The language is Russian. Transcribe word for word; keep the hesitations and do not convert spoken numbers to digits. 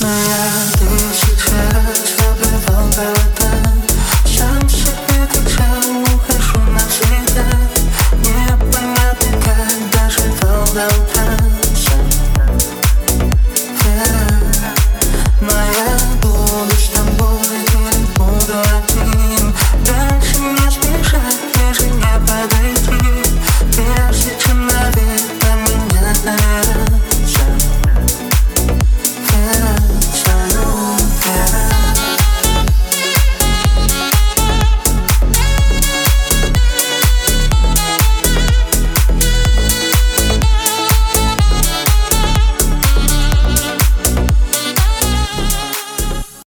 Но я тысяча забывал города. Сам себе кричал, ухожу навсегда. Непонятно, как доживал до утра.